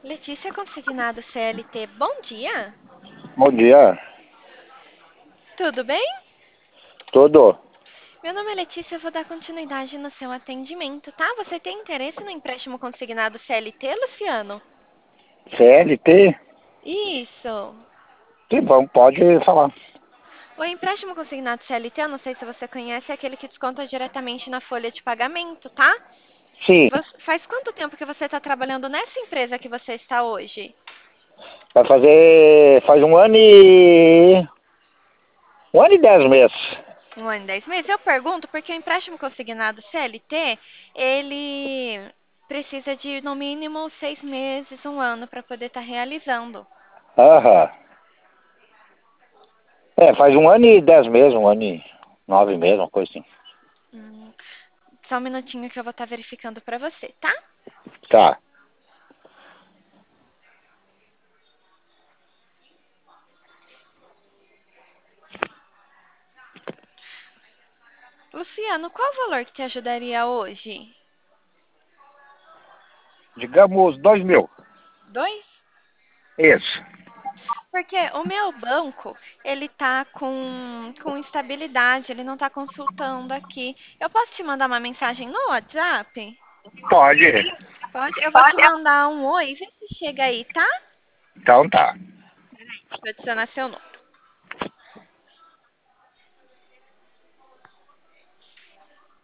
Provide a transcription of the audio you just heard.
Letícia Consignado CLT, bom dia. Bom dia. Tudo bem? Tudo. Meu nome é Letícia, eu vou dar continuidade no seu atendimento, tá? Você tem interesse no empréstimo consignado CLT, Luciano? CLT? Isso. Sim, vamos, pode falar. O empréstimo consignado CLT, eu não sei se você conhece, é aquele que desconta diretamente na folha de pagamento, tá? Sim, Faz quanto tempo que você está trabalhando nessa empresa que você está hoje? vai fazer. Faz um ano e. Um ano e 10 meses. 1 ano e 10 meses? Eu pergunto porque o empréstimo consignado CLT, ele precisa de no mínimo 6 meses, 1 ano para poder estar realizando. Aham. É, faz um ano e 10 meses, um ano e 9 meses, uma coisa assim. Hum, Só um minutinho que eu vou estar verificando para você, tá? Tá. Luciano, qual o valor que te ajudaria hoje? Digamos 2 mil. Dois? Isso. Porque o meu banco, ele tá com instabilidade, ele não tá consultando aqui. Eu posso te mandar uma mensagem no WhatsApp? Pode. Pode? Eu vou te mandar um oi, vê se chega aí, tá? Então tá. Deixa eu adicionar seu nome.